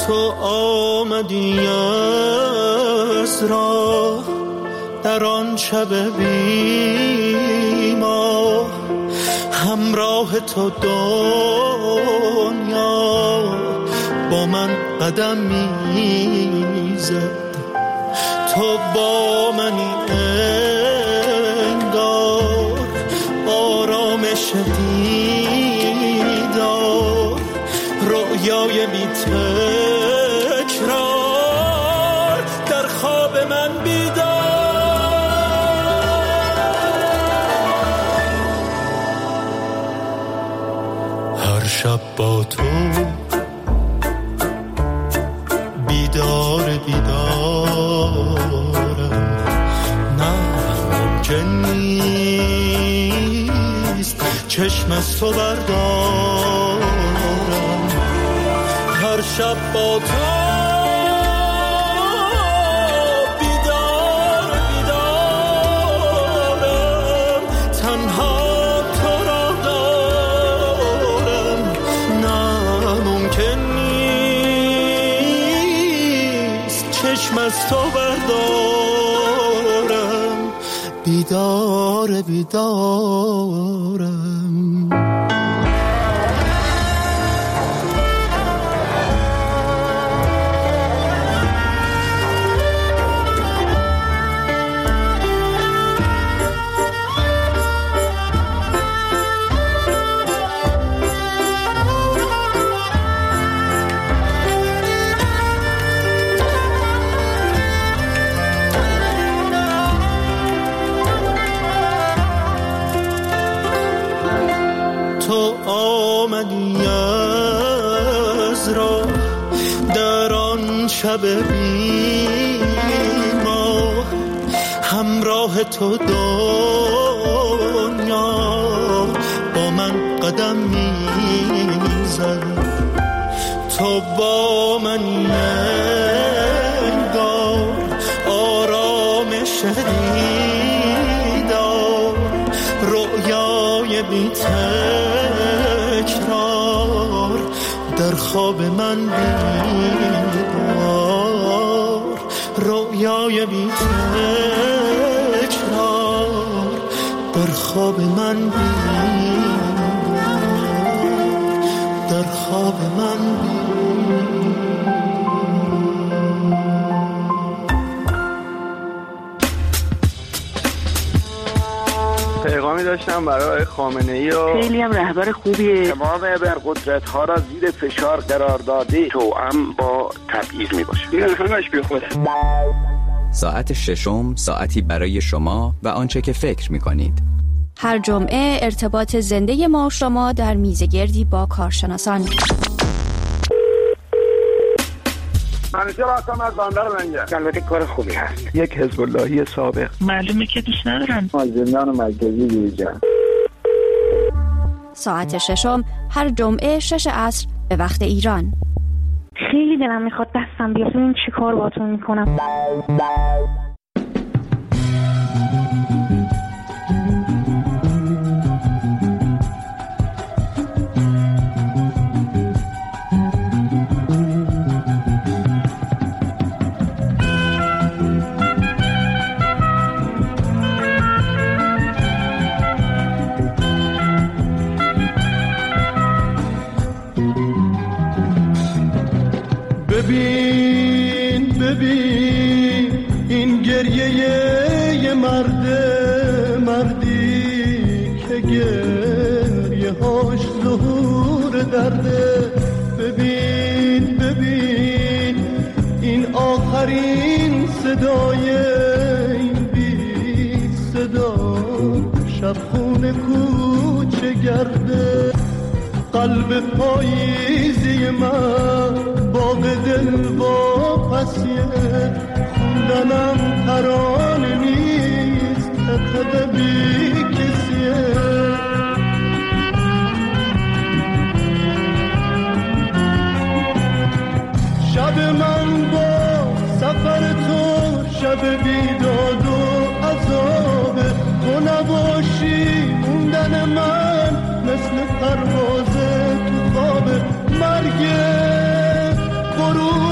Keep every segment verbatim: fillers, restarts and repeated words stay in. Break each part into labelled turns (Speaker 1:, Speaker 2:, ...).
Speaker 1: تو آمدی از راه در آن شب بی ماه، همراه تو دنیا با من قدم میزد. تو با منی انگار آرامش دیدار، رویای بی تکرار در خواب من بیدار. هر شب با تو بیدار بیدارم، نه ممکن نیست چشم از تو بردارم. هر شب با تو بیدار بیدارم، تنها تو را دارم، نه ممکن نیست چشم از تو بردارم. بیدار بیدارم. تو آمدی از راه در آن شب بی ماه، همراه تو دنیا با من قدم میزد. تو با من انگار آرامش دیدار، رویای بی تکرار در خواب من بیدار، رویای بی تکرار در خواب من بیدار، در خواب من بیدار.
Speaker 2: پیغامی داشتم برای خامنه‌ای و
Speaker 3: خیلی هم رهبر خوبیه.
Speaker 2: تمام ابرقدرت‌ها را زیر فشار قرار داده، توأم با تبعیض میباشه. این همش بی خوده.
Speaker 4: ساعت ششم، ساعتی برای شما و آنچه که فکر میکنید.
Speaker 5: هر جمعه ارتباط زنده ما و شما در میزگردی با کارشناسان.
Speaker 2: منیژه هستم از بندر منجر. البته کار خوبی هست.
Speaker 6: یک حزب اللهی سابق.
Speaker 3: معلومه که دوست ندارن.
Speaker 2: از زندان مرکزی بیرون.
Speaker 5: ساعت ششم هر جمعه شش عصر به وقت ایران.
Speaker 3: خیلی دلم میخواد دستم بیاد ببین چی کار باهاتون میکنم.
Speaker 1: ببین ببین این گریه یه مرده، مردی که گریه هاش ظهور درده. ببین ببین این آخرین صدای این بی صدا، شب خونه کوچه گرده. قلب پاییزی من باغ دل واپسیه، خوندنم ترانه نیست تقد بی کسیه. شب من با سفر تو شب بیداد و عذابه، تو نباشی موندن من مثل پرواز تو خواب مرگ. غروب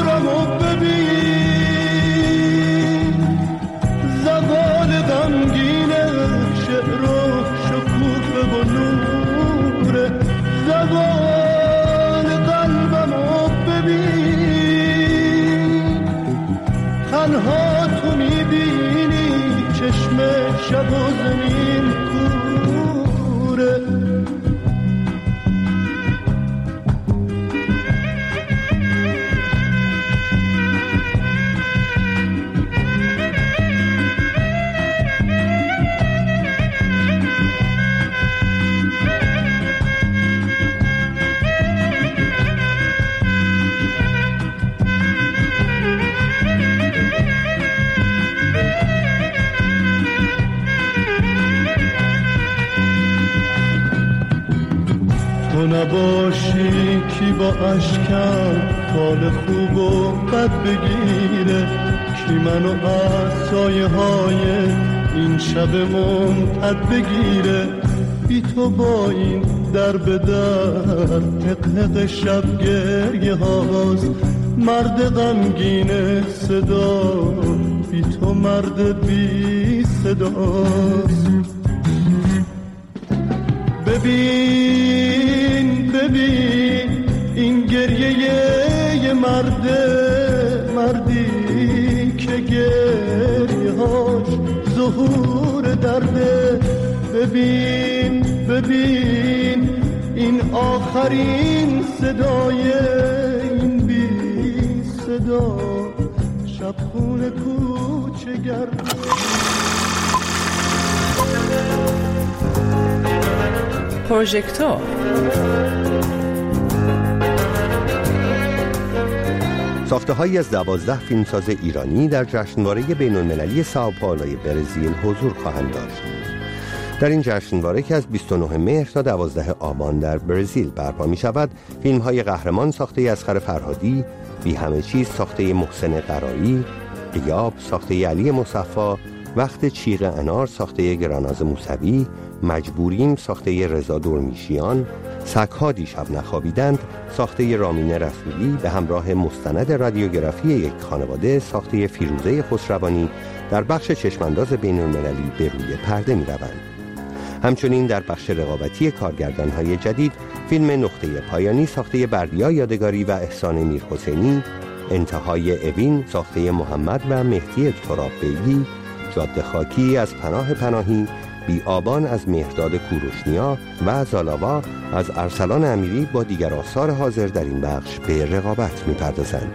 Speaker 7: تو نباشی کی با اشکم حال خوب و بد بگیره، کی منو از سایه های این شب ممتد بگیره. بی تو با این در به در حق شب گریه هاست، مرد غمگین صدا بی تو مرد بی صداست. ببین ببین این گریه یه مرده، مردی که گریه هاش ظهور درده. ببین ببین این آخرین صدای این بی صدا، شب خونه کوچه گرده.
Speaker 8: پروژکتور
Speaker 9: ساخته‌هایی از دوازده فیلمساز ایرانی در جشنواره بین‌المللی سائوپائولوی برزیل حضور خواهند داشت. در این جشنواره که از بیست و نه مهر تا دوازده آبان در برزیل برپا می شود، فیلم های قهرمان ساخته اصغر فرهادی، بی همه چیز ساخته محسن قرایی، غیاب ساخته علی مصفی، وقت چیغ انار ساخته گراناز موسوی، مجبوریم ساخته رضا دورمیشیان، سگ‌ها دیشب نخوابیدند ساخته رامین رسولی به همراه مستند رادیوگرافی یک خانواده ساخته فیروزه خسروانی در بخش چشمانداز بین‌المللی به روی پرده می روند. همچنین در بخش رقابتی کارگردان‌های جدید فیلم نقطه پایانی ساخته بردیا یادگاری و احسان میرحسینی، انتهای اوین ساخته محمد و مهدی تراب‌بیگی، جاده خاکی از پناه پناهی، بی آبان از مهرداد کوروشنیا و زالاوا از ارسلان امیری با دیگر آثار حاضر در این بخش به رقابت می‌پردازند.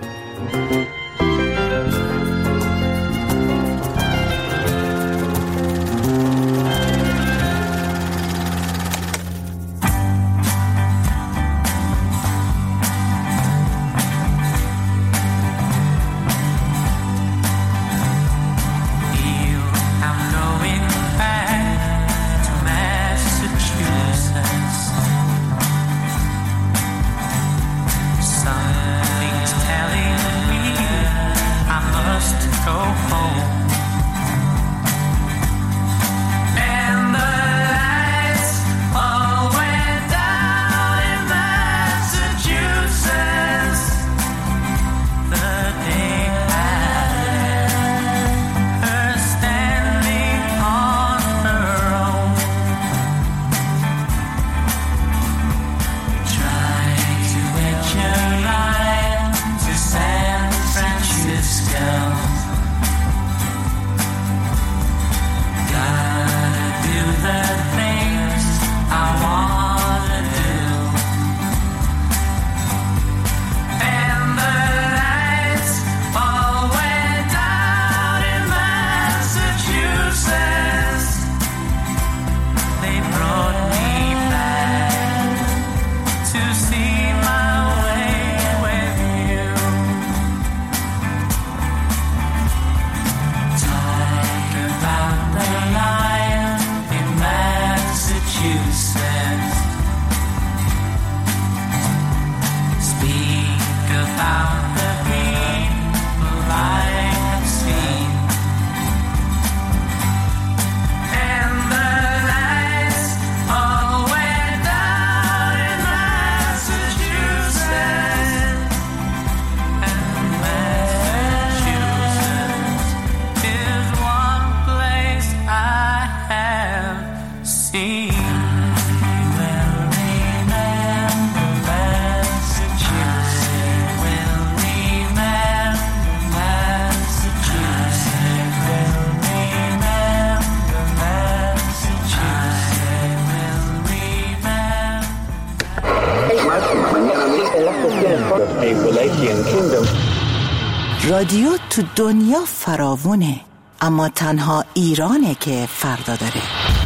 Speaker 10: رادیو تو دنیا فراوونه، اما تنها ایرانه که فردا داره.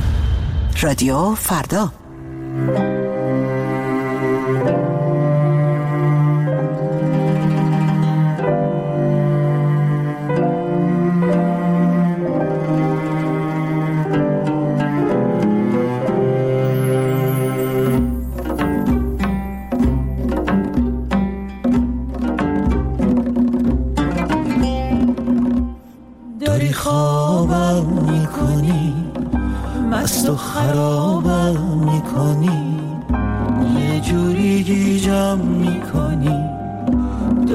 Speaker 10: رادیو فردا.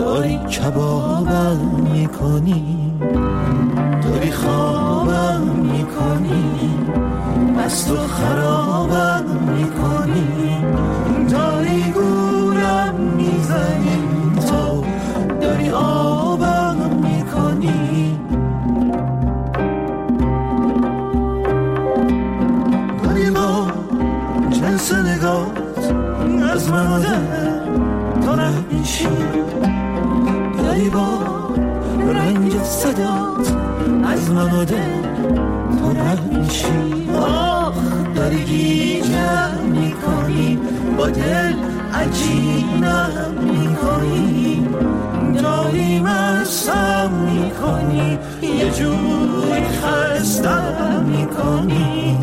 Speaker 7: داری کبابم میکنی، داری خوابم میکنی، مست و خرابم میکنی، داری گولم میزنی، تو داری آبم میکنی، داری با جنس نگات از من و دل تو نمیشی، داری با رنگ صدات از من و دل تو نمیشی، آخ داری گیجم میکنی، با دل عجینم میکنی، داری مستم میکنی، یه جوری خستم میکنی.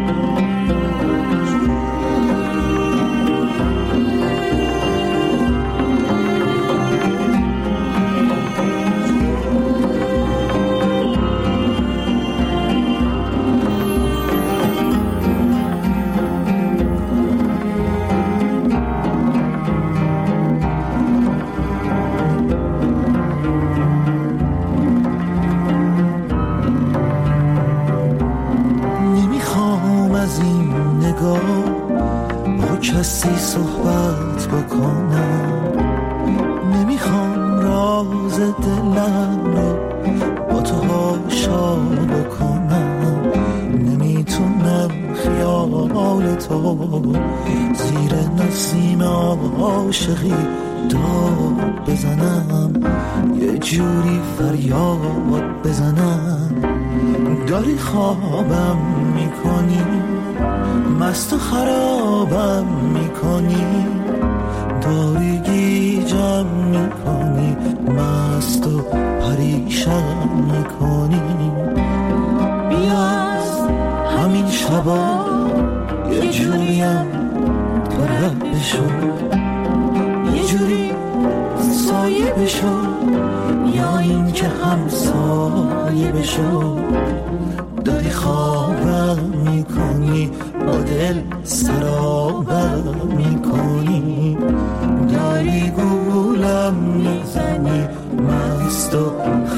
Speaker 7: با کسی صحبت بکنم، نمیخوام راز دلم رو با تو هاشا بکنم، نمیتونم خیال تو زیر نسیم عاشقی داد بزنم، یه جوری فریاد بزنم، داری خوابم میکنی، مست و خرابم میکنی، داری گیجم میکنی، مست و پریشم میکنی، بیا از همین شبا یه جوریم تو رب بشو، یه جوری سایه بشو، یا این که همسایه بشو، داری خوابم میکنی، با دل سرابم میکنی، داری گولم میزنی، مست و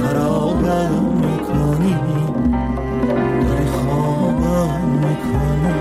Speaker 7: خرابم میکنی، داری خوابم میکنی.